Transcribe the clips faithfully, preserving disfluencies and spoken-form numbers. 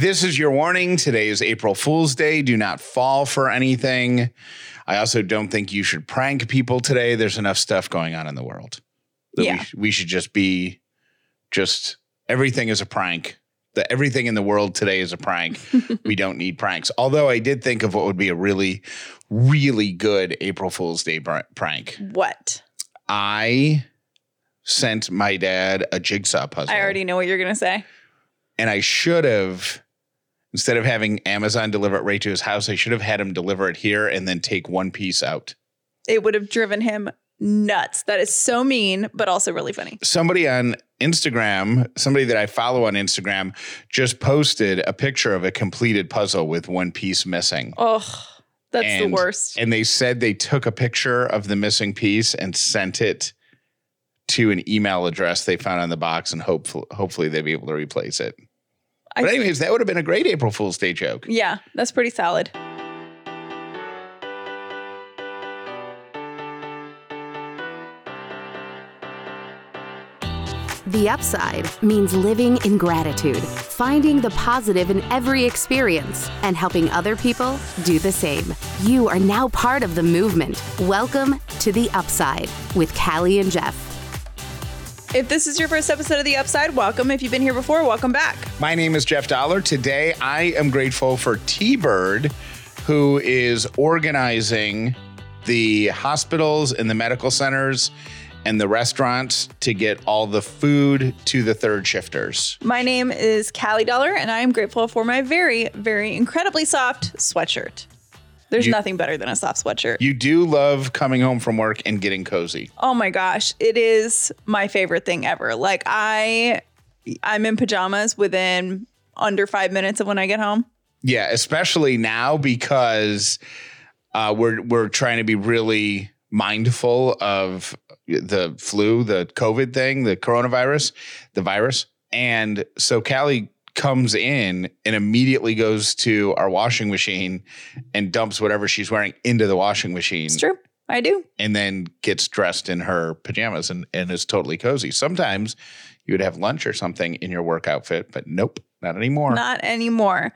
This is your warning. Today is April Fool's Day. Do not fall for anything. I also don't think you should prank people today. There's enough stuff going on in the world that Yeah. we, we should just be just everything is a prank. The, everything in the world today is a prank. We don't need pranks. Although I did think of what would be a really, really good April Fool's Day pr- prank. What? I sent my dad a jigsaw puzzle. I already know what you're going to say. And I should have, instead of having Amazon deliver it right to his house, I should have had him deliver it here and then take one piece out. It would have driven him nuts. That is so mean, but also really funny. Somebody on Instagram, somebody that I follow on Instagram, just posted a picture of a completed puzzle with one piece missing. Oh, that's and, the worst. And they said they took a picture of the missing piece and sent it to an email address they found on the box, and hopefully, hopefully they'll be able to replace it. I, But anyways, that would have been a great April Fool's Day joke. Yeah, that's pretty solid. The Upside means living in gratitude, finding the positive in every experience, and helping other people do the same. You are now part of the movement. Welcome to The Upside with Callie and Jeff. If this is your first episode of The Upside, welcome. If you've been here before, welcome back. My name is Jeff Dollar. Today, I am grateful for T-Bird, who is organizing the hospitals and the medical centers and the restaurants to get all the food to the third shifters. My name is Callie Dollar, and I am grateful for my very, very incredibly soft sweatshirt. There's You- nothing better than a soft sweatshirt. You do love coming home from work and getting cozy. Oh my gosh, it is my favorite thing ever. Like I, I'm in pajamas within under five minutes of when I get home. Yeah, especially now because uh, we're we're trying to be really mindful of the flu, the COVID thing, the coronavirus, the virus. And so Callie comes in and immediately goes to our washing machine and dumps whatever she's wearing into the washing machine. It's true. I do. And then gets dressed in her pajamas and, and is totally cozy. Sometimes you would have lunch or something in your work outfit, but nope, not anymore. Not anymore.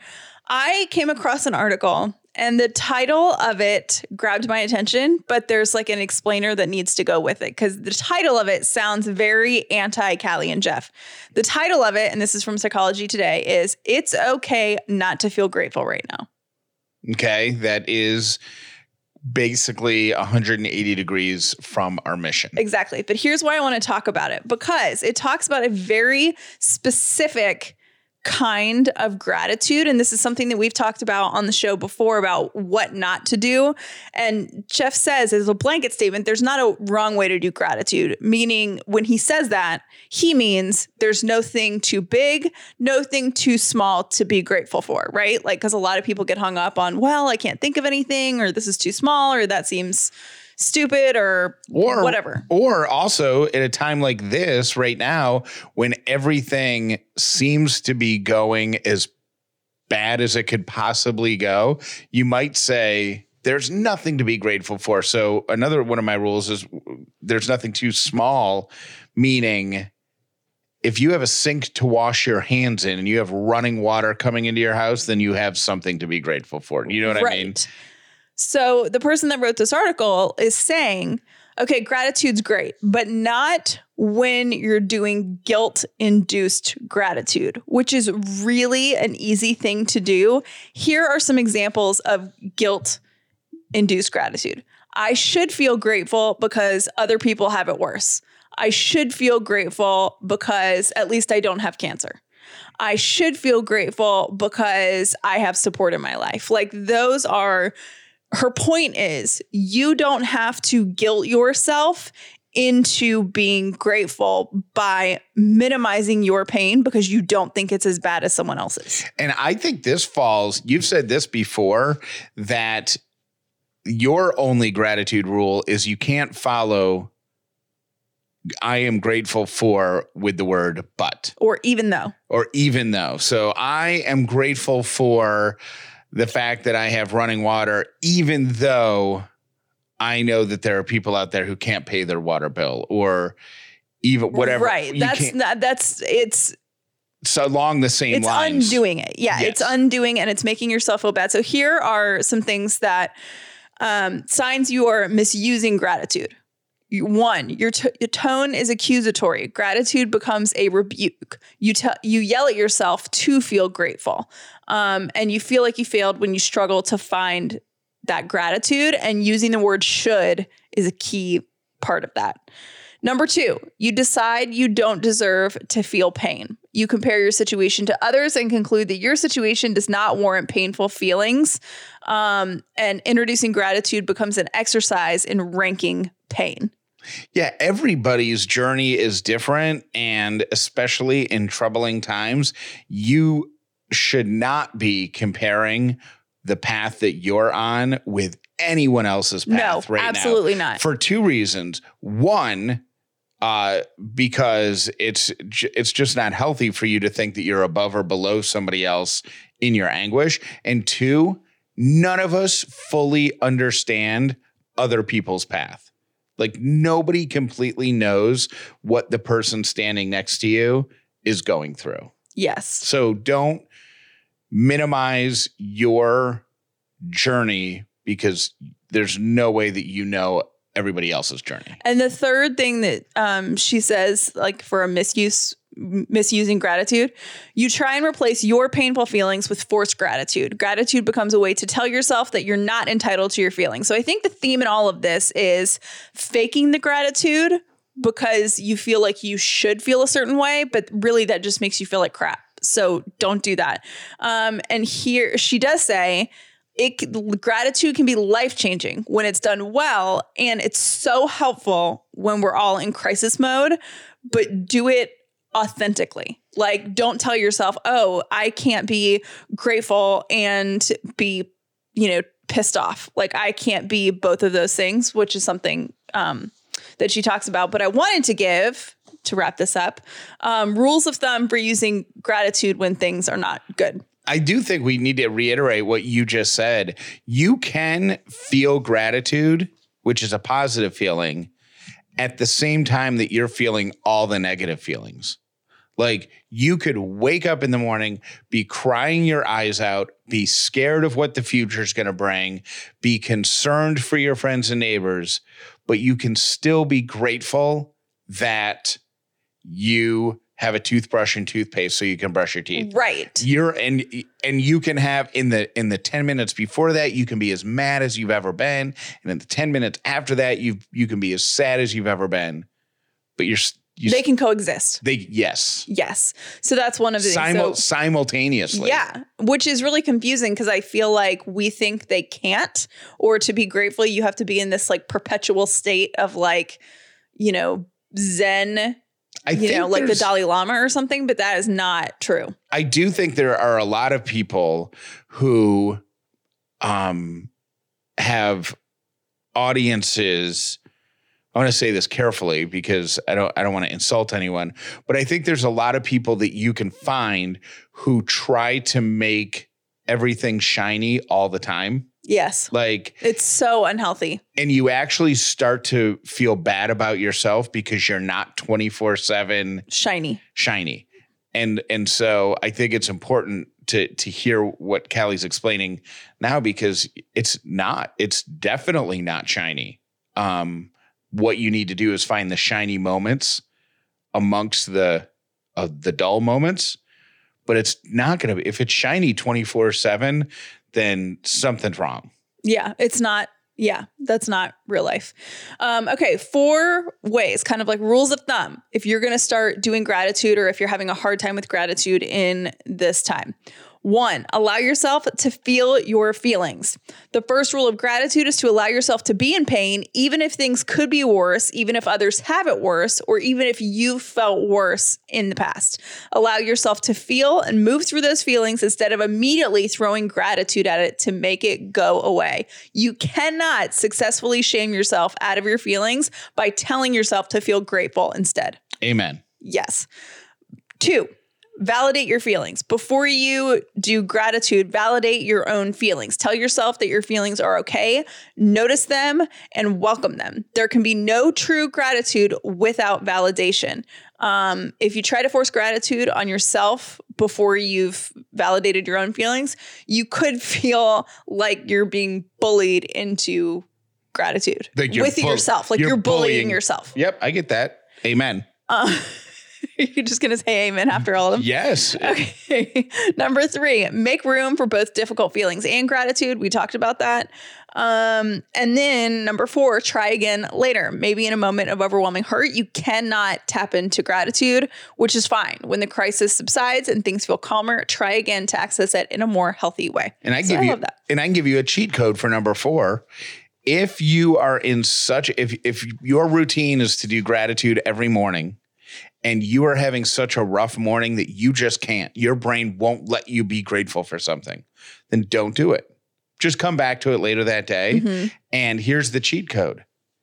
I came across an article and the title of it grabbed my attention, but there's like an explainer that needs to go with it because the title of it sounds very anti-Callie and Jeff. The title of it, and this is from Psychology Today, is "It's okay not to feel grateful right now." Okay, that is basically one hundred eighty degrees from our mission. Exactly. But here's why I want to talk about it, because it talks about a very specific kind of gratitude. And this is something that we've talked about on the show before about what not to do. And Jeff says as a blanket statement, there's not a wrong way to do gratitude, meaning when he says that, he means there's no thing too big, no thing too small to be grateful for, right? Like, because a lot of people get hung up on, well, I can't think of anything, or this is too small, or that seems stupid, or, or whatever. Or also at a time like this right now, when everything seems to be going as bad as it could possibly go, you might say there's nothing to be grateful for. So another one of my rules is there's nothing too small, meaning if you have a sink to wash your hands in and you have running water coming into your house, then you have something to be grateful for. You know what Right. I mean? So the person that wrote this article is saying, okay, gratitude's great, but not when you're doing guilt-induced gratitude, which is really an easy thing to do. Here are some examples of guilt-induced gratitude. I should feel grateful because other people have it worse. I should feel grateful because at least I don't have cancer. I should feel grateful because I have support in my life. Like those are... Her point is you don't have to guilt yourself into being grateful by minimizing your pain because you don't think it's as bad as someone else's. And I think this falls, you've said this before, that your only gratitude rule is you can't follow I am grateful for with the word but. Or even though. Or even though. So I am grateful for the fact that I have running water, even though I know that there are people out there who can't pay their water bill, or even whatever. Right. You That's can't- not, that's, it's, So along the same it's lines. undoing it. Yeah, Yes. it's undoing and it's making yourself feel bad. So here are some things that um, signs you are misusing gratitude. You, one, your, t- your tone is accusatory. Gratitude becomes a rebuke. You te- you yell at yourself to feel grateful, um, and you feel like you failed when you struggle to find that gratitude. And using the word "should" is a key part of that. Number two, you decide you don't deserve to feel pain. You compare your situation to others and conclude that your situation does not warrant painful feelings. Um, and introducing gratitude becomes an exercise in ranking pain. Yeah, everybody's journey is different. And especially in troubling times, you should not be comparing the path that you're on with anyone else's path No, right now. absolutely not. For two reasons. One, uh, because it's j- it's just not healthy for you to think that you're above or below somebody else in your anguish. And two, none of us fully understand other people's path. Like nobody completely knows what the person standing next to you is going through. Yes. So don't minimize your journey because there's no way that you know everybody else's journey. And the third thing that um, she says, like for a misuse, misusing gratitude, you try and replace your painful feelings with forced gratitude. Gratitude becomes a way to tell yourself that you're not entitled to your feelings. So I think the theme in all of this is faking the gratitude because you feel like you should feel a certain way, but really that just makes you feel like crap. So don't do that. Um, and here she does say, It gratitude can be life-changing when it's done well, and it's so helpful when we're all in crisis mode, but do it authentically. Like, don't tell yourself, oh, I can't be grateful and be, you know, pissed off. Like, I can't be both of those things, which is something um, that she talks about. But I wanted to give, to wrap this up, um, rules of thumb for using gratitude when things are not good. I do think we need to reiterate what you just said. You can feel gratitude, which is a positive feeling, at the same time that you're feeling all the negative feelings. Like you could wake up in the morning, be crying your eyes out, be scared of what the future is going to bring, be concerned for your friends and neighbors, but you can still be grateful that you have a toothbrush and toothpaste so you can brush your teeth. Right. You're and and you can have in the in the ten minutes before that, you can be as mad as you've ever been. And in the ten minutes after that, you you can be as sad as you've ever been. But you're you, they can coexist. They yes. Yes. So that's one of the Simul- things. So, simultaneously. yeah. Which is really confusing because I feel like we think they can't, or to be grateful, you have to be in this like perpetual state of like, you know, Zen. I you think know, like the there's- Dalai Lama or something, but that is not true. I do think there are a lot of people who um, have audiences. I want to say this carefully because I don't I don't want to insult anyone, but I think there's a lot of people that you can find who try to make everything shiny all the time. Yes. Like It's so unhealthy. and you actually start to feel bad about yourself because you're not twenty-four seven Shiny. shiny. And and so I think it's important to to hear what Callie's explaining now because it's not. It's definitely not shiny. Um, what you need to do is find the shiny moments amongst the uh, the dull moments. But it's not going to be. If it's shiny twenty-four seven, then something's wrong. Yeah. It's not. Yeah, that's not real life. Um, okay, four ways, kind of like rules of thumb, if you're going to start doing gratitude or if you're having a hard time with gratitude in this time. One, allow yourself to feel your feelings. The first rule of gratitude is to allow yourself to be in pain, even if things could be worse, even if others have it worse, or even if you felt worse in the past. Allow yourself to feel and move through those feelings instead of immediately throwing gratitude at it to make it go away. You cannot successfully shame yourself out of your feelings by telling yourself to feel grateful instead. Amen. Yes. Two, validate your feelings. Before you do gratitude, validate your own feelings. Tell yourself that your feelings are okay. Notice them and welcome them. There can be no true gratitude without validation. Um, if you try to force gratitude on yourself before you've validated your own feelings, you could feel like you're being bullied into gratitude Like you're with bull- yourself. Like you're you're, bullying, bullying. yourself. Yep, I get that. Amen. Uh, you're just going to say amen after all of them? Yes. Okay. Number three, make room for both difficult feelings and gratitude. We talked about that. Um, and then number four, try again later. Maybe in a moment of overwhelming hurt, you cannot tap into gratitude, which is fine. When the crisis subsides and things feel calmer, try again to access it in a more healthy way. And I So give I you love that. and I can give you a cheat code for number four. If you are in such if if your routine is to do gratitude every morning, and you are having such a rough morning that you just can't, your brain won't let you be grateful for something, then don't do it. Just come back to it later that day. Mm-hmm. And here's the cheat code.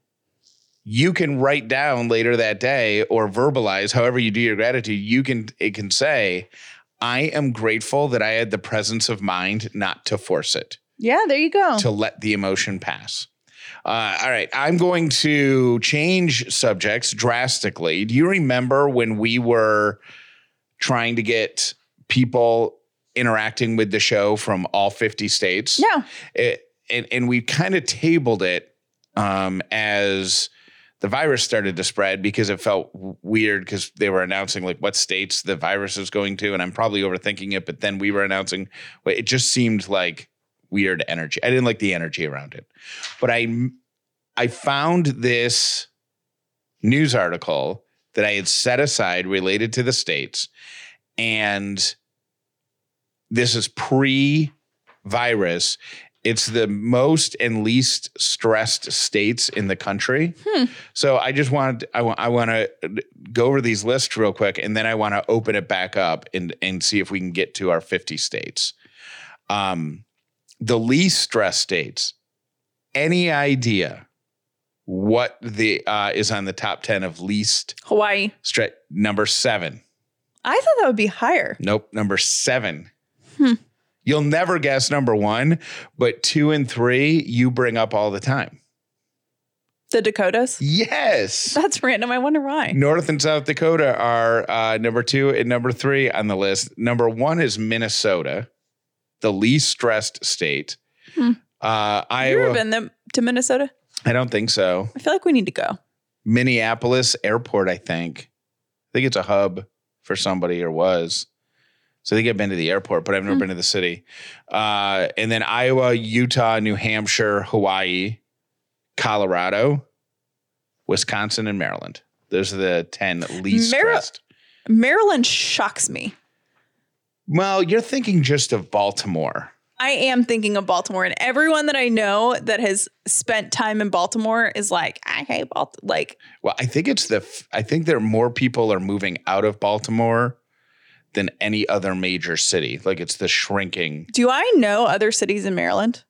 You can write down later that day or verbalize, however you do your gratitude, you can, it can say, I am grateful that I had the presence of mind not to force it, Yeah, there you go. to let the emotion pass. Uh, all right, I'm going to change subjects drastically. Do you remember when we were trying to get people interacting with the show from all fifty states? No. It, and, and we kind of tabled it um, as the virus started to spread because it felt w- weird because they were announcing like what states the virus is going to. And I'm probably overthinking it, but then we were announcing, well, it just seemed like weird energy. I didn't like the energy around it, but I, I found this news article that I had set aside related to the states. And this is pre-virus. It's the most and least stressed states in the country. Hmm. So I just wanted, I want, I want to go over these lists real quick, and then I want to open it back up and and see if we can get to our fifty states. Um, the least stressed states. Any idea what the uh, is on the top ten of least Hawaii. stress? Number seven. I thought that would be higher. Nope, number seven. Hmm. You'll never guess number one, but two and three you bring up all the time. The Dakotas. Yes. That's random. I wonder why. North and South Dakota are uh, number two and number three on the list. Number one is Minnesota, the least stressed state. Hmm. Uh, Have you Iowa. ever been there, to Minnesota? I don't think so. I feel like we need to go. Minneapolis Airport, I think. I think it's a hub for somebody, or was. So I think I've been to the airport, but I've never Hmm. been to the city. Uh, and then Iowa, Utah, New Hampshire, Hawaii, Colorado, Wisconsin, and Maryland. Those are the ten least Mar- stressed. Maryland shocks me. Well, you're thinking just of Baltimore. I am thinking of Baltimore, and everyone that I know that has spent time in Baltimore is like, I hate Baltimore. Like, Well, I think it's the, f- I think there are more people are moving out of Baltimore than any other major city. Like it's the shrinking. do I know other cities in Maryland?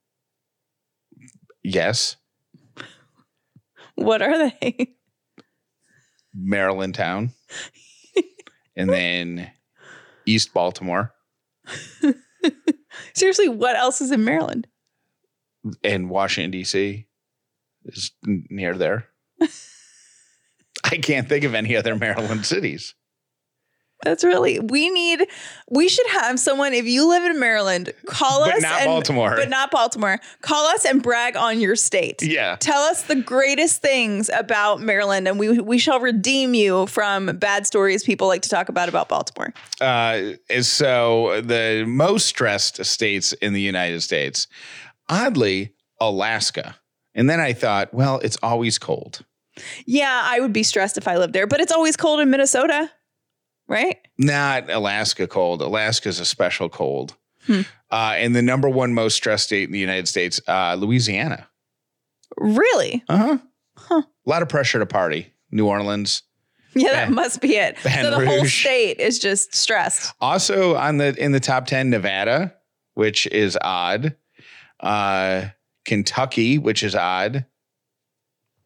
Yes. What are they? Maryland town. And then East Baltimore Seriously, what else is in Maryland? and Washington, D C is n- near there. I can't think of any other Maryland cities. That's really, we need, we should have someone, if you live in Maryland, call But us. not and, Baltimore. But not Baltimore. Call us and brag on your state. Yeah. Tell us the greatest things about Maryland, and we we shall redeem you from bad stories people like to talk about about Baltimore. Uh, so the most stressed states in the United States, oddly, Alaska. And then I thought, well, it's always cold. Yeah, I would be stressed if I lived there, but it's always cold in Minnesota, right? Not Alaska cold. Alaska's a special cold. Hmm. Uh, and the number one most stressed state in the United States, uh, Louisiana. Really? Uh-huh. Huh. A lot of pressure to party. New Orleans. Yeah, that Baton- must be it. Baton So the whole Rouge. state is just stressed. Also on the in the top ten, Nevada, which is odd. Uh, Kentucky, which is odd.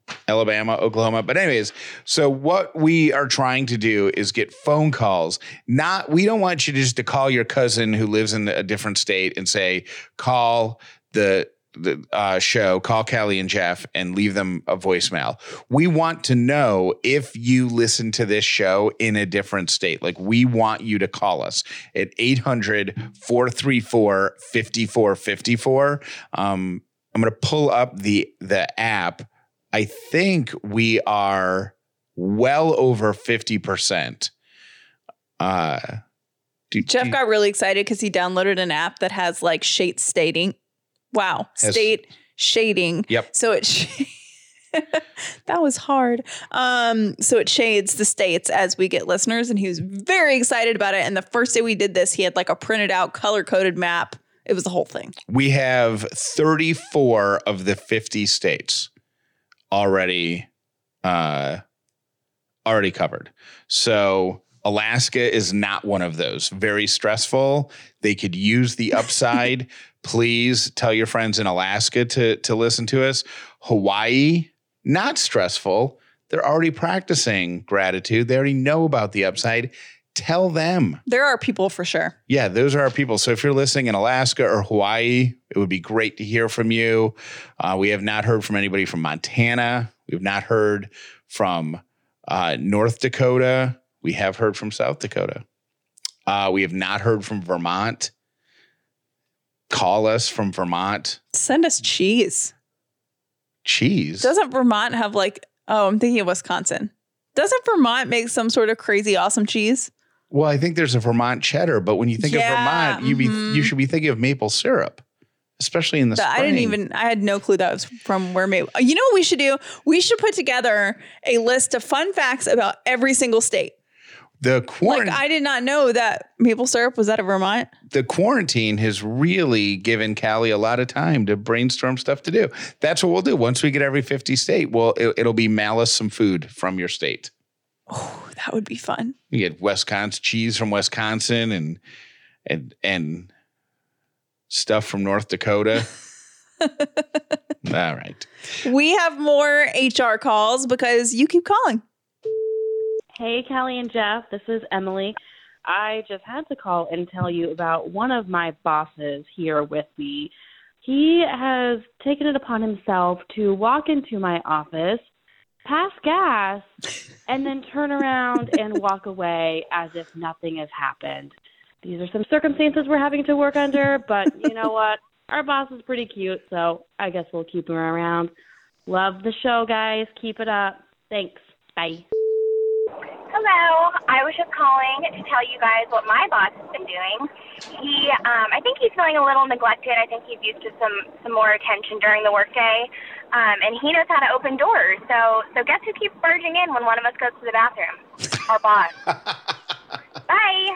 Alabama, Oklahoma. But anyways, so what we are trying to do is get phone calls. Not, we don't want you just to call your cousin who lives in a different state and say, call the the uh, show, call Callie and Jeff and leave them a voicemail. We want to know if you listen to this show in a different state. Like, we want you to call us at eight hundred, four three four, five four five four. Um, I'm going to pull up the the app. I think we are well over fifty percent. Uh, do, Jeff do, got really excited because he downloaded an app that has like state stating. Wow. Has, state shading. Yep. So it, sh- that was hard. Um, so it shades the states as we get listeners. And he was very excited about it. And the first day we did this, he had like a printed out color coded map. It was the whole thing. We have thirty-four of the fifty states already, uh, already covered. So Alaska is not one of those. Very stressful. They could use the upside. Please tell your friends in Alaska to, to listen to us. Hawaii, not stressful. They're already practicing gratitude. They already know about the upside. Tell them. There are people for sure. Yeah, those are our people. So if you're listening in Alaska or Hawaii, it would be great to hear from you. Uh, we have not heard from anybody from Montana. We've not heard from uh, North Dakota. We have heard from South Dakota. Uh, we have not heard from Vermont. Call us from Vermont. Send us cheese. Cheese? Doesn't Vermont have like, oh, I'm thinking of Wisconsin. Doesn't Vermont make some sort of crazy awesome cheese? Well, I think there's a Vermont cheddar, but when you think yeah, of Vermont, you mm-hmm. be you should be thinking of maple syrup, especially in the, the spring. I didn't even, I had no clue that was from where maple. You know what we should do? We should put together a list of fun facts about every single state. The quarant- like, I did not know that maple syrup was out of Vermont. The quarantine has really given Callie a lot of time to brainstorm stuff to do. That's what we'll do. Once we get every fifty state, well, it, it'll be malice some food from your state. Oh, that would be fun. You get Wisconsin cheese from Wisconsin and and and stuff from North Dakota. All right. We have more H R calls because you keep calling. Hey, Callie and Jeff, this is Emily. I just had to call and tell you about one of my bosses here with me. He has taken it upon himself to walk into my office, pass gas, and then turn around and walk away as if nothing has happened. These are some circumstances we're having to work under, but you know what? Our boss is pretty cute, so I guess we'll keep him around. Love the show, guys. Keep it up. Thanks. Bye. Hello. I was just calling to tell you guys what my boss has been doing. He, um, I think he's feeling a little neglected. I think he's used to some, some more attention during the workday, um, and he knows how to open doors. So, so guess who keeps barging in when one of us goes to the bathroom? Our boss. Bye.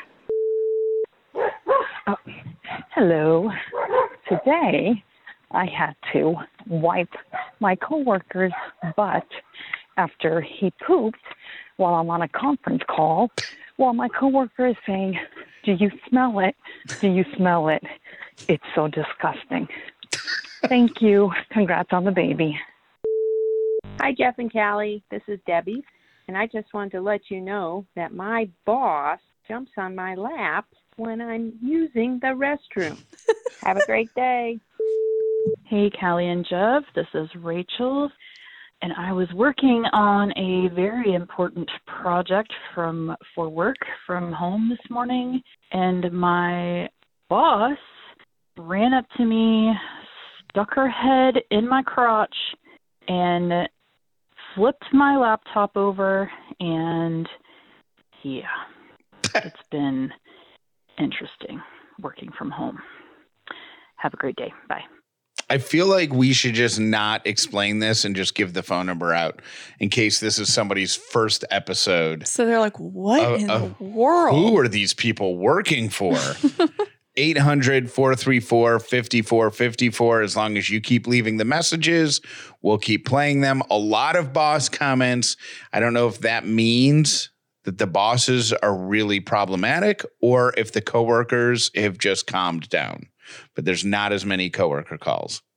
Oh, hello. Today, I had to wipe my coworker's butt after he pooped while I'm on a conference call, while my coworker is saying, "Do you smell it? Do you smell it? It's so disgusting." Thank you. Congrats on the baby. Hi, Jeff and Callie. This is Debbie, and I just wanted to let you know that my boss jumps on my lap when I'm using the restroom. Have a great day. Hey, Callie and Jeff. This is Rachel. And I was working on a very important project from for work from home this morning, and my boss ran up to me, stuck her head in my crotch, and flipped my laptop over, and yeah, it's been interesting working from home. Have a great day. Bye. I feel like we should just not explain this and just give the phone number out in case this is somebody's first episode. So they're like, what uh, in uh, the world? Who are these people working for? eight hundred, four three four, five four five four. As long as you keep leaving the messages, we'll keep playing them. A lot of boss comments. I don't know if that means that the bosses are really problematic or if the coworkers have just calmed down. But there's not as many coworker calls.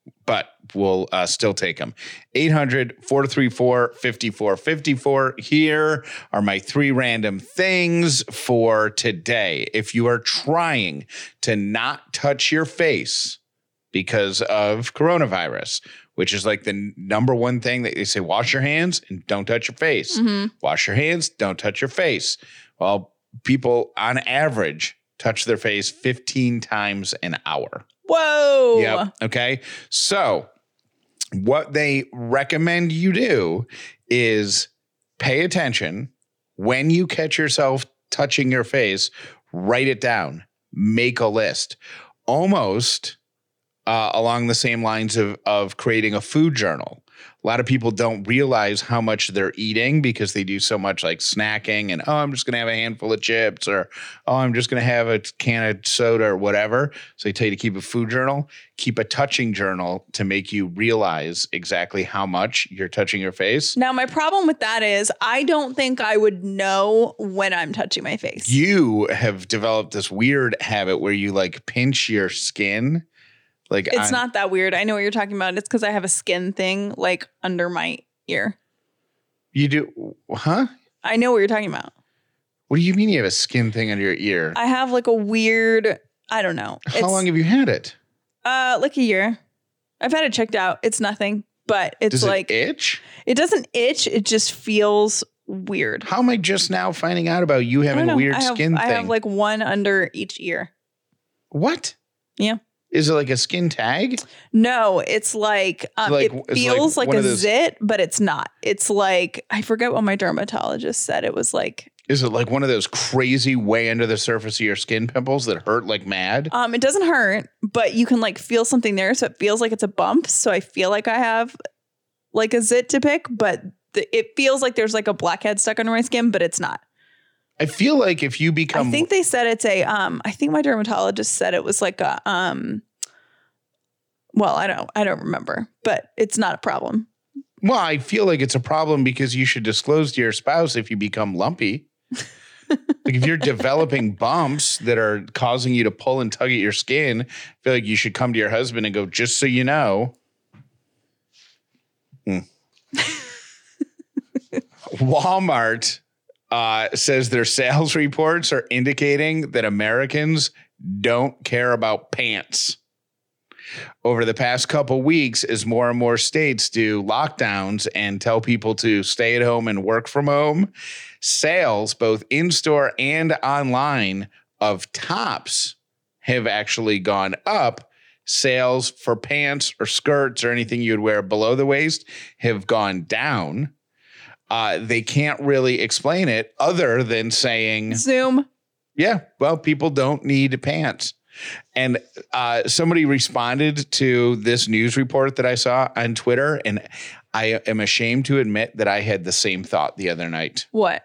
but we'll uh, still take them. eight hundred, four three four, five four five four. Here are my three random things for today. If you are trying to not touch your face because of coronavirus, which is like the number one thing that they say, wash your hands and don't touch your face. Mm-hmm. Wash your hands, don't touch your face. Well, people on average touch their face fifteen times an hour. Whoa. Yep. Okay. So what they recommend you do is pay attention when you catch yourself touching your face, write it down, make a list, almost uh, along the same lines of, of creating a food journal. A lot of people don't realize how much they're eating because they do so much like snacking and, oh, I'm just going to have a handful of chips, or, oh, I'm just going to have a can of soda or whatever. So they tell you to keep a food journal, keep a touching journal to make you realize exactly how much you're touching your face. Now, my problem with that is I don't think I would know when I'm touching my face. You have developed this weird habit where you like pinch your skin. Like it's on, not that weird. I know what you're talking about. It's because I have a skin thing like under my ear. You do, huh? I know what you're talking about. What do you mean you have a skin thing under your ear? I have like a weird, I don't know. How It's, long have you had it? Uh, like a year. I've had it checked out. It's nothing, but it's Does like it itch? It doesn't itch. It just feels weird. How am I just now finding out about you I having don't a know. weird I have, skin I thing? have like one under each ear. What? Yeah. Is it like a skin tag? No, it's like, um, like- it it's feels like like, one a of those- zit, but it's not. It's like, I forget what my dermatologist said. It was like, Is it like one of those crazy way under the surface of your skin pimples that hurt like mad? um, it doesn't hurt, but you can like feel something there. So it feels like it's a bump. So I feel like I have like a zit to pick, but the, it feels like there's like a blackhead stuck under my skin, but it's not. I feel like if you become, I think they said it's a, um, I think my dermatologist said it was like a, um, well, I don't, I don't remember, but it's not a problem. well, I feel like it's a problem because you should disclose to your spouse if you become lumpy. Like if you're developing bumps that are causing you to pull and tug at your skin, I feel like you should come to your husband and go, just so you know. Hmm. Walmart uh, says their sales reports are indicating that Americans don't care about pants. Over the past couple weeks, as more and more states do lockdowns and tell people to stay at home and work from home, sales, both in-store and online, of tops have actually gone up. Sales for pants or skirts or anything you'd wear below the waist have gone down. Uh, they can't really explain it other than saying, Zoom. yeah, well, people don't need pants. And uh, somebody responded to this news report that I saw on Twitter, and I am ashamed to admit that I had the same thought the other night. What?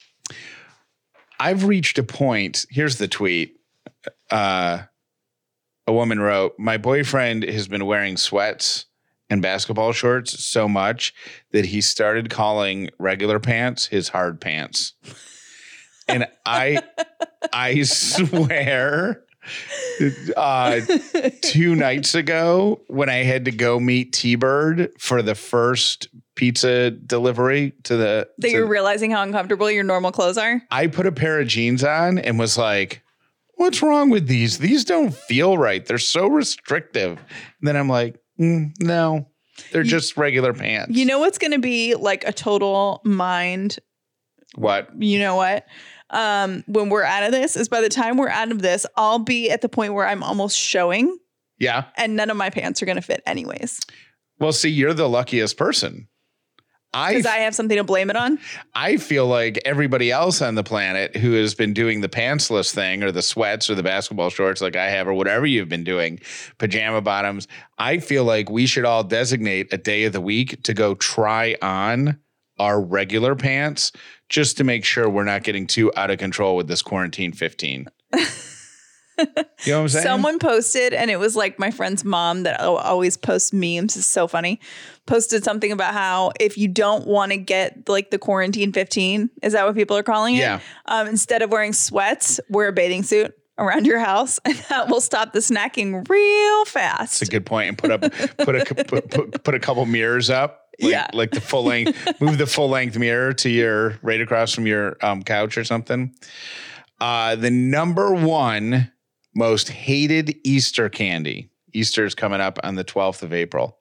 I've reached a point. Here's the tweet. Uh, a woman wrote, my boyfriend has been wearing sweats and basketball shorts so much that he started calling regular pants his hard pants. And I, I swear, uh, two nights ago when I had to go meet T-Bird for the first pizza delivery to the, That to- you're realizing how uncomfortable your normal clothes are? I put a pair of jeans on and was like, what's wrong with these? These don't feel right. They're so restrictive. And then I'm like, mm, no, they're You- just regular pants. You know what's going to be like a total mind, what? you know what? Um, when we're out of this is by the time we're out of this, I'll be at the point where I'm almost showing Yeah. and none of my pants are going to fit anyways. Well, see, you're the luckiest person. I Because I have something to blame it on. I feel like everybody else on the planet who has been doing the pantsless thing or the sweats or the basketball shorts like I have or whatever you've been doing, pajama bottoms, I feel like we should all designate a day of the week to go try on our regular pants just to make sure we're not getting too out of control with this quarantine fifteen. You know what I'm saying? Someone posted, and it was like my friend's mom that al- always posts memes. It's so funny. Posted something about how if you don't want to get like the quarantine fifteen, is that what people are calling it? Yeah. Um, instead of wearing sweats, wear a bathing suit around your house, and that will stop the snacking real fast. That's a good point. And put up, put a, put, put, put a couple mirrors up. Like, yeah. Like the full length, move the full length mirror to your, right across from your um, couch or something. Uh, the number one most hated Easter candy. Easter is coming up on the twelfth of April.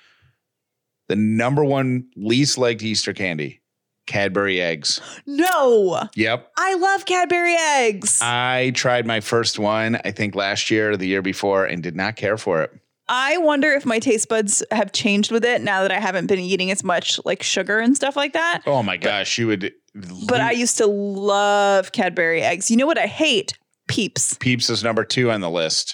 The number one least liked Easter candy, Cadbury eggs. No. Yep. I love Cadbury eggs. I tried my first one, I think last year or the year before, and did not care for it. I wonder if my taste buds have changed with it now that I haven't been eating as much like sugar and stuff like that. Oh my gosh, you would. But I used to love Cadbury eggs. You know what I hate? Peeps. Peeps is number two on the list.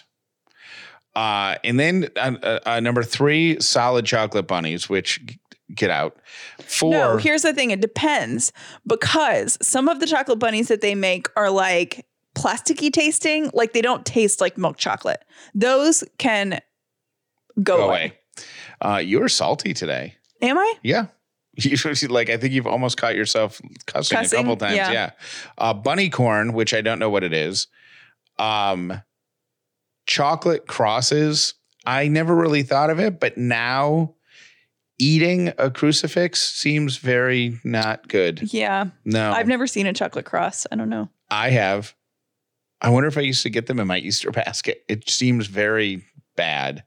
Uh, and then uh, uh, number three, solid chocolate bunnies, which get out. Four. No, here's the thing. It depends, because some of the chocolate bunnies that they make are like plasticky tasting. Like they don't taste like milk chocolate. Those can go, go away. away. Uh, you're salty today. Am I? Yeah. You, like, I think you've almost caught yourself cussing, Cussing? a couple times. Yeah. Yeah. Uh, bunny corn, which I don't know what it is. Um, chocolate crosses. I never really thought of it, but now eating a crucifix seems very not good. Yeah. No, I've never seen a chocolate cross. I don't know. I have. I wonder if I used to get them in my Easter basket. It seems very bad.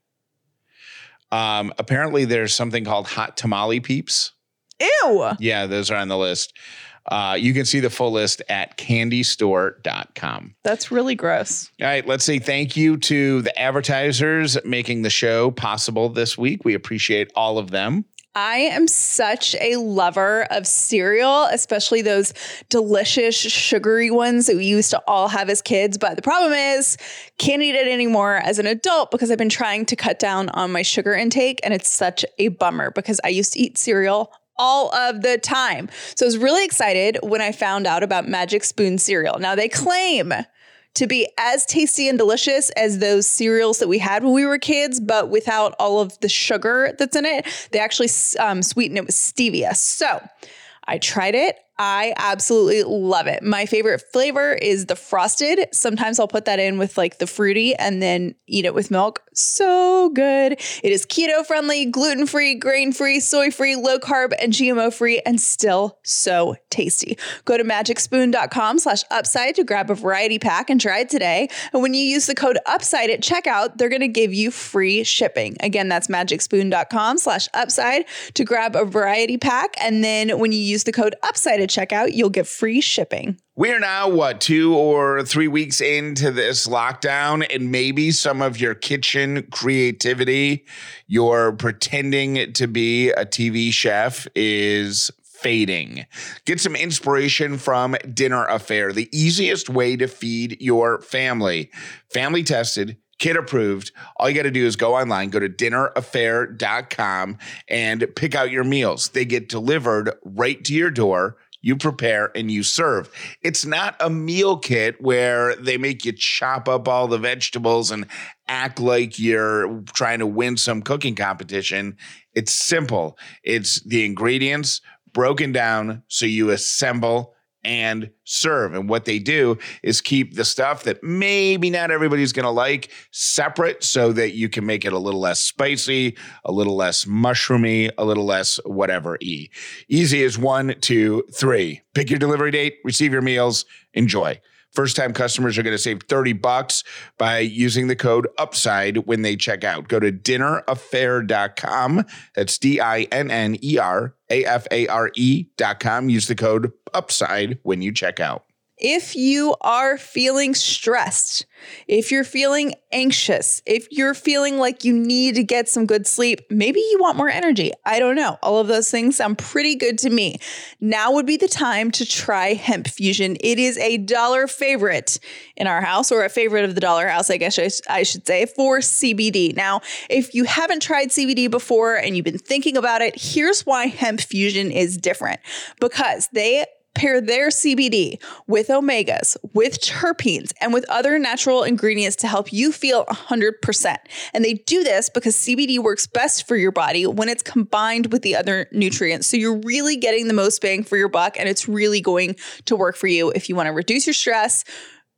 Um, apparently there's something called hot tamale peeps. Ew. Yeah, those are on the list. Uh, you can see the full list at candy store dot com. That's really gross. All right, let's say thank you to the advertisers making the show possible this week. We appreciate all of them. I am such a lover of cereal, especially those delicious sugary ones that we used to all have as kids. But the problem is, can't eat it anymore as an adult because I've been trying to cut down on my sugar intake. And it's such a bummer because I used to eat cereal all of the time. So I was really excited when I found out about Magic Spoon cereal. Now they claim to be as tasty and delicious as those cereals that we had when we were kids, but without all of the sugar that's in it. They actually um, sweeten it with stevia. So I tried it. I absolutely love it. My favorite flavor is the frosted. Sometimes I'll put that in with like the fruity and then eat it with milk. So good. It is keto friendly, gluten free, grain free, soy free, low carb, and G M O free, and still so tasty. Go to magic spoon dot com slash upside to grab a variety pack and try it today. And when you use the code upside at checkout, they're going to give you free shipping. Again, that's magic spoon dot com slash upside to grab a variety pack. And then when you use the code upside at checkout, you'll get free shipping. We're now, what, two or three weeks into this lockdown, and maybe some of your kitchen creativity, your pretending to be a T V chef is fading. Get some inspiration from Dinner Affair, the easiest way to feed your family. Family tested, kid approved. All you got to do is go online, go to dinner affair dot com and pick out your meals. They get delivered right to your door. You prepare and you serve. It's not a meal kit where they make you chop up all the vegetables and act like you're trying to win some cooking competition. It's simple. It's the ingredients broken down so you assemble and serve. And what they do is keep the stuff that maybe not everybody's going to like separate so that you can make it a little less spicy, a little less mushroomy, a little less whatever-y. Easy as one, two, three. Pick your delivery date, receive your meals, enjoy. First-time customers are going to save thirty bucks by using the code UPSIDE when they check out. Go to dinner affair dot com. That's D I N N E R A F A R E dot com. Use the code UPSIDE when you check out. If you are feeling stressed, if you're feeling anxious, if you're feeling like you need to get some good sleep, maybe you want more energy. I don't know. All of those things sound pretty good to me. Now would be the time to try Hemp Fusion. It is a dollar favorite in our house, or a favorite of the Dollar House, I guess I, I should say, for C B D. Now, if you haven't tried C B D before and you've been thinking about it, here's why Hemp Fusion is different. Because they pair their C B D with omegas, with terpenes, and with other natural ingredients to help you feel one hundred percent. And they do this because C B D works best for your body when it's combined with the other nutrients. So you're really getting the most bang for your buck, and it's really going to work for you if you want to reduce your stress,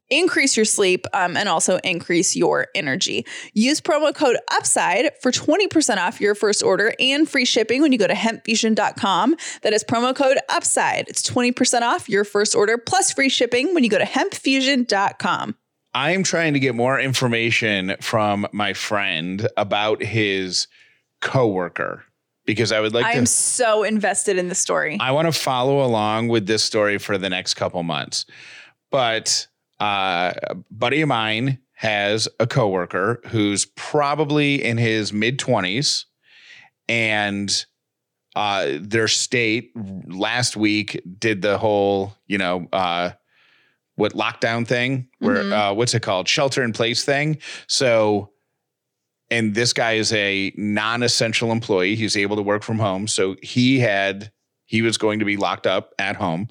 increase your sleep, um, and also increase your energy. Use promo code UPSIDE for twenty percent off your first order and free shipping when you go to hemp fusion dot com. That is promo code UPSIDE. It's twenty percent off your first order plus free shipping when you go to hemp fusion dot com. I am trying to get more information from my friend about his coworker because I would like I to. am so invested in the story. I want to follow along with this story for the next couple months. But uh, a buddy of mine has a coworker who's probably in his mid twenties, and uh, their state last week did the whole, you know, uh, what lockdown thing where mm-hmm. uh, what's it called? Shelter in place thing. So, and this guy is a non-essential employee. He's able to work from home. So he had, he was going to be locked up at home.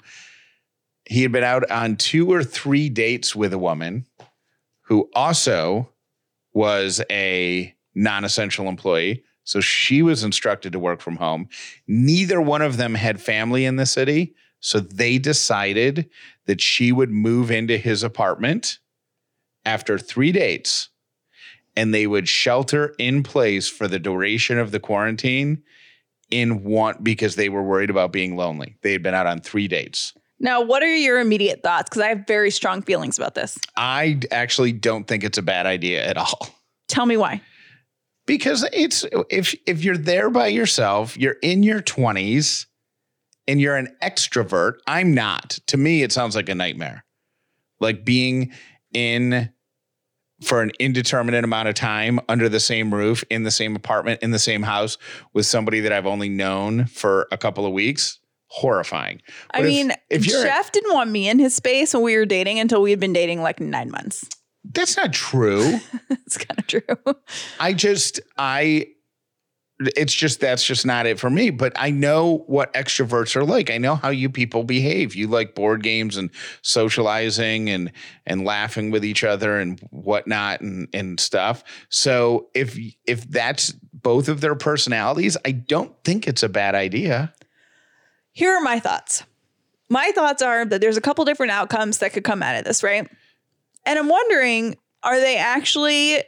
He had been out on two or three dates with a woman who also was a non-essential employee. So she was instructed to work from home. Neither one of them had family in the city. So they decided that she would move into his apartment after three dates, and they would shelter in place for the duration of the quarantine in one because they were worried about being lonely. They had been out on three dates. Now, what are your immediate thoughts? Because I have very strong feelings about this. I actually don't think it's a bad idea at all. Tell me why. Because it's if if you're there by yourself, you're in your twenties, and you're an extrovert. I'm not. To me, it sounds like a nightmare. Like being in for an indeterminate amount of time under the same roof, in the same apartment, in the same house with somebody that I've only known for a couple of weeks. Horrifying. But I mean, if, if you're, Jeff didn't want me in his space when we were dating until we had been dating like nine months. That's not true. It's kind of true. I just, I, it's just, that's just not it for me. But I know what extroverts are like. I know how you people behave. You like board games and socializing and, and laughing with each other and whatnot and, and stuff. So if, if that's both of their personalities, I don't think it's a bad idea. Here are my thoughts. My thoughts are that there's a couple different outcomes that could come out of this, right? And I'm wondering, are they actually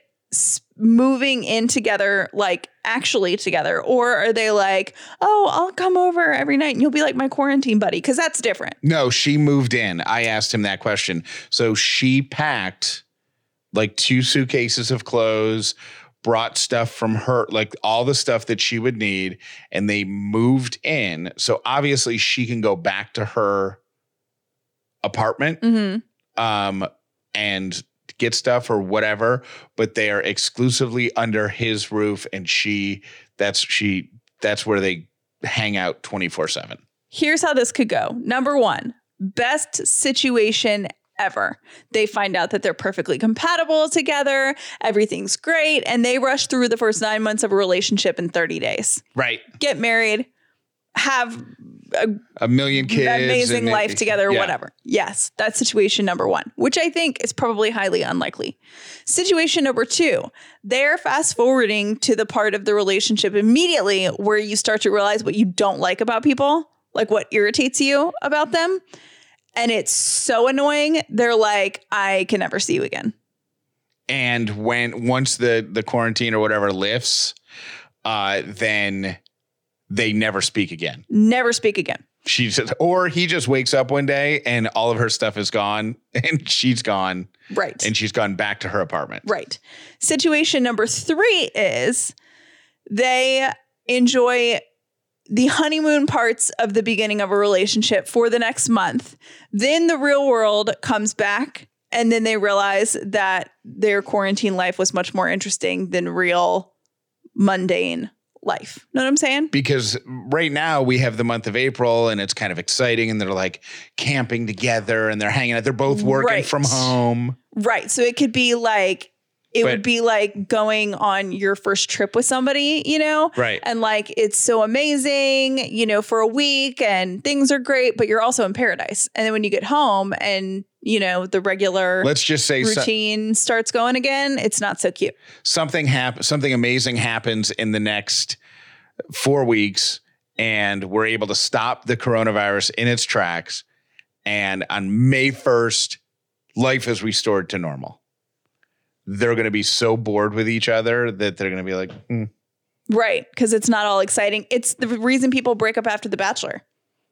moving in together, like actually together? Or are they like, oh, I'll come over every night and you'll be like my quarantine buddy? Because that's different. No, she moved in. I asked him that question. So she packed like two suitcases of clothes, brought stuff from her, like all the stuff that she would need, and they moved in. So obviously she can go back to her apartment mm-hmm. um, and get stuff or whatever, but they are exclusively under his roof, and she, that's she, that's where they hang out twenty-four seven. Here's how this could go. Number one, best situation ever. They find out that they're perfectly compatible together. Everything's great. And they rush through the first nine months of a relationship in thirty days. Right. Get married, have a, a million kids, amazing life they, together, or yeah. whatever. Yes. That's situation number one, which I think is probably highly unlikely. Situation number two, they're fast forwarding to the part of the relationship immediately where you start to realize what you don't like about people, like what irritates you about them. And it's so annoying. They're like, I can never see you again. And when once the, the quarantine or whatever lifts, uh, then they never speak again. Never speak again. She just, or he just wakes up one day and all of her stuff is gone and she's gone. Right. And she's gone back to her apartment. Right. Situation number three is they enjoy the honeymoon parts of the beginning of a relationship for the next month. Then the real world comes back, and then they realize that their quarantine life was much more interesting than real mundane life. Know what I'm saying? Because right now we have the month of April and it's kind of exciting, and they're like camping together and they're hanging out. They're both working right. from home. Right. So it could be like, It but, would be like going on your first trip with somebody, you know? Right. And like, it's so amazing, you know, for a week and things are great, but you're also in paradise. And then when you get home and, you know, the regular let's just say routine so- starts going again, it's not so cute. Something hap- something amazing happens in the next four weeks and we're able to stop the coronavirus in its tracks. And on May first, life is restored to normal. They're going to be so bored with each other that they're going to be like, hmm. Right. Because it's not all exciting. It's the reason people break up after The Bachelor.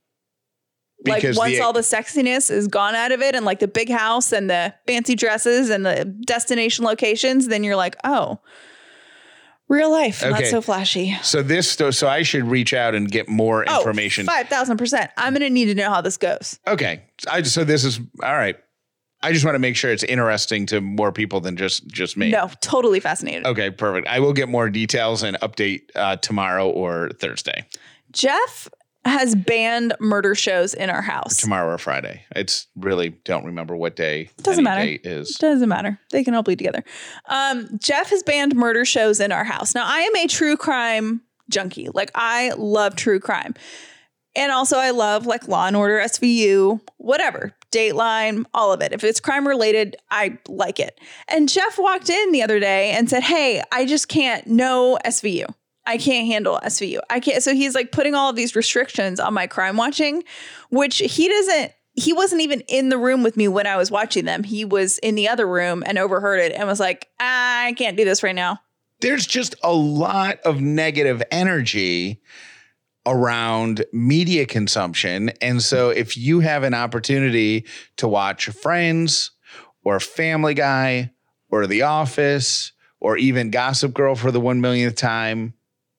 Like Because once the- all the sexiness is gone out of it and like the big house and the fancy dresses and the destination locations, then you're like, oh, real life, not Okay. so flashy. So this, so I should reach out and get more information. Oh, five thousand percent. I'm going to need to know how this goes. Okay. I so this is all right. I just want to make sure it's interesting to more people than just just me. No, totally fascinated. Okay, perfect. I will get more details and update uh, tomorrow or Thursday. Jeff has banned murder shows in our house. Tomorrow or Friday. It's really don't remember what day. Doesn't any matter. date is. Doesn't matter. They can all bleed together. Um, Jeff has banned murder shows in our house. Now, I am a true crime junkie. Like, I love true crime. And also, I love like Law and Order, S V U, whatever, Dateline, all of it. If it's crime related, I like it. And Jeff walked in the other day and said, hey, I just can't, no S V U. I can't handle S V U. I can't. So he's like putting all of these restrictions on my crime watching, which he doesn't, he wasn't even in the room with me when I was watching them. He was in the other room and overheard it and was like, I can't do this right now. There's just a lot of negative energy around media consumption. And so if you have an opportunity to watch Friends or Family Guy or The Office or even Gossip Girl for the one millionth time,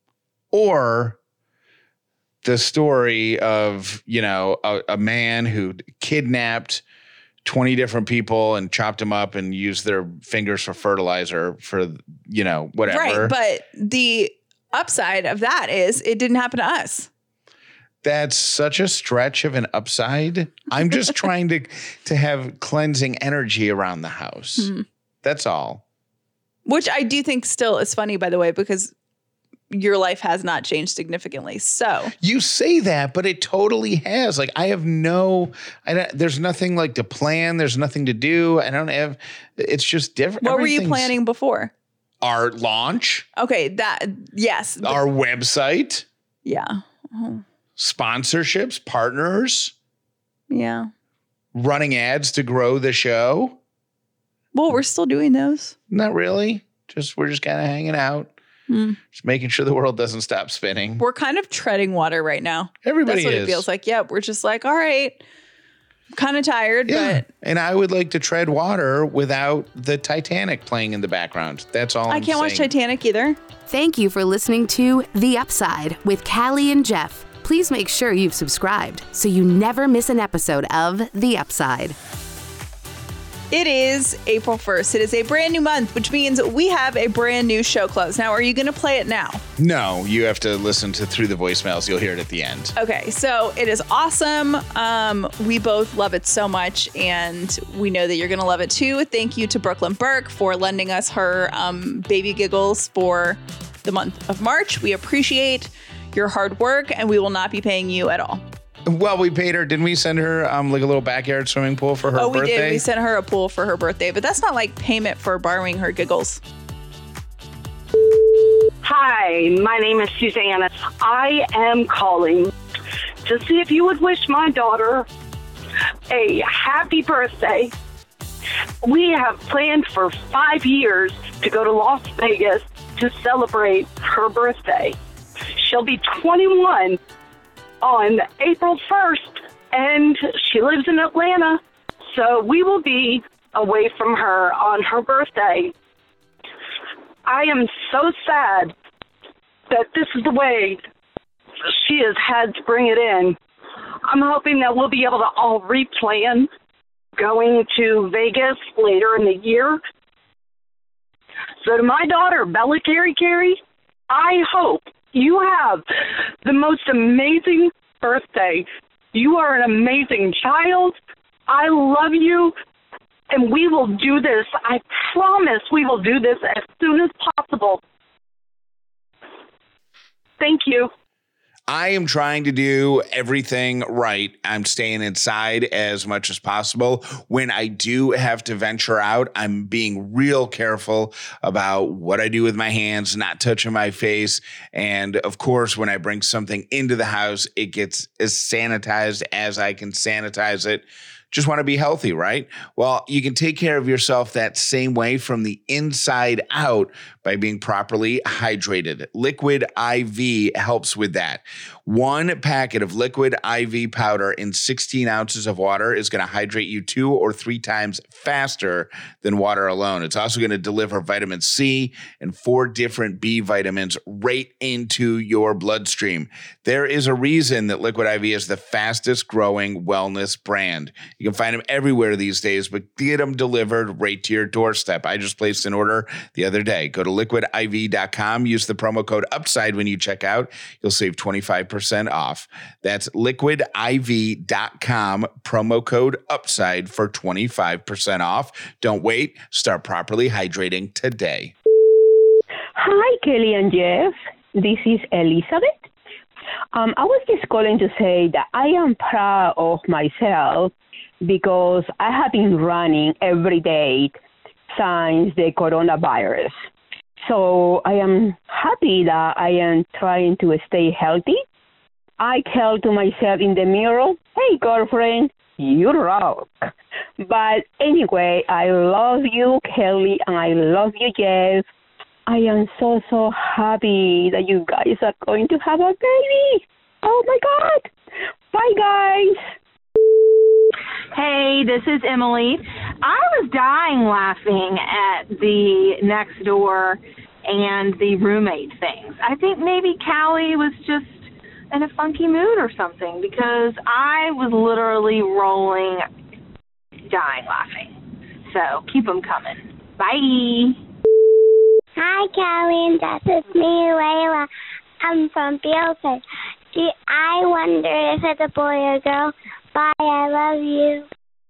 or the story of, you know, a, a man who kidnapped twenty different people and chopped them up and used their fingers for fertilizer for, you know, whatever. Right. But the upside of that is it didn't happen to us. That's such a stretch of an upside. I'm just trying to to have cleansing energy around the house. Mm-hmm. That's all. Which I do think still is funny, by the way, because your life has not changed significantly. So You say that, but it totally has. Like I have no, I don't, there's nothing like to plan. There's nothing to do. I don't have, it's just different. what were you Everything's- planning before? Our launch, Okay, that, yes. but- our website, yeah. Oh, sponsorships, partners, yeah. running ads to grow the show. Well, we're still doing those. Not really. Just, we're just kind of hanging out. Mm. Just making sure the world doesn't stop spinning. We're kind of treading water right now. Everybody That's what is. it feels like. Yeah, we're just like, all right, kind of tired, Yeah. but And I would like to tread water without the Titanic playing in the background. That's all I I'm can't watch saying. Titanic either. Thank you for listening to The Upside with Callie and Jeff. Please make sure you've subscribed so you never miss an episode of The Upside. It is April first. It is a brand new month, which means we have a brand new show close. Now, are you going to play it now? No, you have to listen to through the voicemails. You'll hear it at the end. Okay, so it is awesome. Um, we both love it so much, and we know that you're going to love it too. Thank you to Brooklyn Burke for lending us her um, baby giggles for the month of March. We appreciate your hard work, and we will not be paying you at all. Well, we paid her. Didn't we send her um, like a little backyard swimming pool for her oh, we birthday? did. We sent her a pool for her birthday, but that's not like payment for borrowing her giggles. Hi, my name is Susanna. I am calling to see if you would wish my daughter a happy birthday. We have planned for five years to go to Las Vegas to celebrate her birthday. She'll be twenty-one on April first, and she lives in Atlanta, so we will be away from her on her birthday. I am so sad that this is the way she has had to bring it in. I'm hoping that we'll be able to all replan going to Vegas later in the year. So to my daughter, Bella Carey Carey, I hope you have the most amazing birthday. You are an amazing child. I love you. And we will do this. I promise we will do this as soon as possible. Thank you. I am trying to do everything right. I'm staying inside as much as possible. When I do have to venture out, I'm being real careful about what I do with my hands, not touching my face. And of course, when I bring something into the house, it gets as sanitized as I can sanitize it. just want to be healthy, right? Well, you can take care of yourself that same way from the inside out by being properly hydrated. Liquid I V helps with that. One packet of Liquid I V powder in sixteen ounces of water is going to hydrate you two or three times faster than water alone. It's also going to deliver vitamin C and four different B vitamins right into your bloodstream. There is a reason that Liquid I V is the fastest growing wellness brand. You can find them everywhere these days, but get them delivered right to your doorstep. I just placed an order the other day. Go to liquid I V dot com. Use the promo code UPSIDE when you check out. You'll save twenty-five percent off. That's liquid I V dot com. Promo code UPSIDE for twenty-five percent off. Don't wait. Start properly hydrating today. Hi, Kelly and Jeff. This is Elizabeth. Um, I was just calling to say that I am proud of myself because I have been running every day since the coronavirus. So I am happy that I am trying to stay healthy. I tell to myself in the mirror, hey, girlfriend, you rock. But anyway, I love you, Kelly, and I love you, Jeff. I am so, so happy that you guys are going to have a baby. Oh, my God. Bye, guys. Hey, this is Emily. I was dying laughing at the next door and the roommate things. I think maybe Callie was just in a funky mood or something because I was literally rolling, dying laughing. So keep them coming. Bye. Hi, Callie and Jeff. It's me, Layla. I'm from Bealford. Do I wonder if it's a boy or girl? Bye, I love you.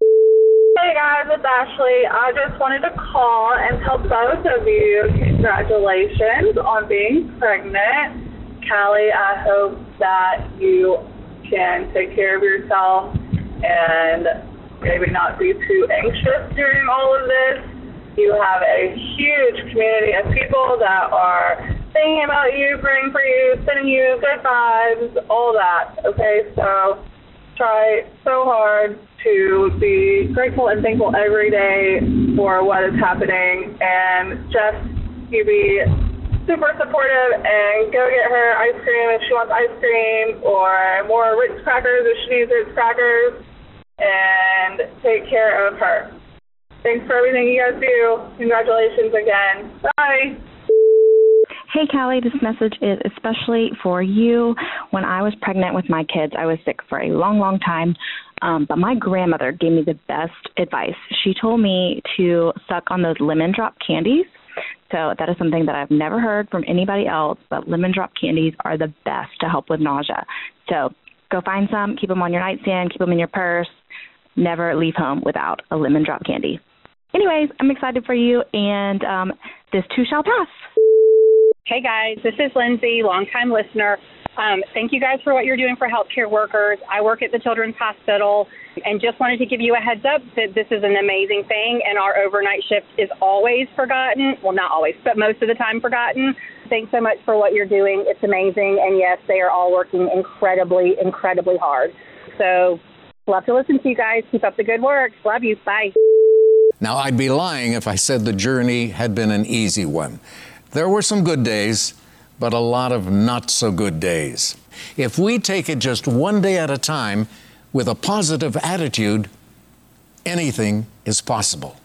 Hey guys, it's Ashley. I just wanted to call and tell both of you congratulations on being pregnant. Callie, I hope that you can take care of yourself and maybe not be too anxious during all of this. You have a huge community of people that are thinking about you, praying for you, sending you good vibes, all that. Okay, so try so hard to be grateful and thankful every day for what is happening, and just you be super supportive and go get her ice cream if she wants ice cream or more Ritz crackers if she needs Ritz crackers, and take care of her. Thanks for everything you guys do. Congratulations again. Bye. Hey, Callie, this message is especially for you. When I was pregnant with my kids, I was sick for a long, long time, um, but my grandmother gave me the best advice. She told me to suck on those lemon drop candies. So that is something that I've never heard from anybody else, but lemon drop candies are the best to help with nausea. So go find some, keep them on your nightstand, keep them in your purse. Never leave home without a lemon drop candy. Anyways, I'm excited for you, and um, this too shall pass. Hey, guys. This is Lindsay, longtime listener. Um, thank you guys for what you're doing for healthcare workers. I work at the Children's Hospital, and just wanted to give you a heads up that this is an amazing thing, and our overnight shift is always forgotten. Well, not always, but most of the time forgotten. Thanks so much for what you're doing. It's amazing, and yes, they are all working incredibly, incredibly hard. So love to listen to you guys. Keep up the good work. Love you. Bye. Now, I'd be lying if I said the journey had been an easy one. There were some good days, but a lot of not so good days. If we take it just one day at a time with a positive attitude, anything is possible.